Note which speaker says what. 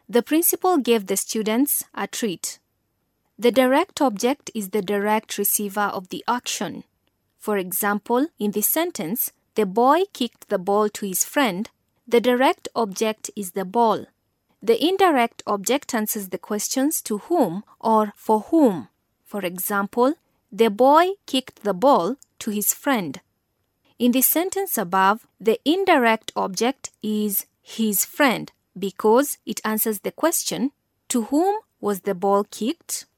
Speaker 1: The principal gave the students a treat. The direct object is the direct receiver of the action. For example, in this sentence, the boy kicked the ball to his friend. The direct object is the ball. The indirect object answers the questions to whom or for whom. For example, the boy kicked the ball to his friend. In the sentence above, the indirect object is his friend because it answers the question, to whom was the ball kicked?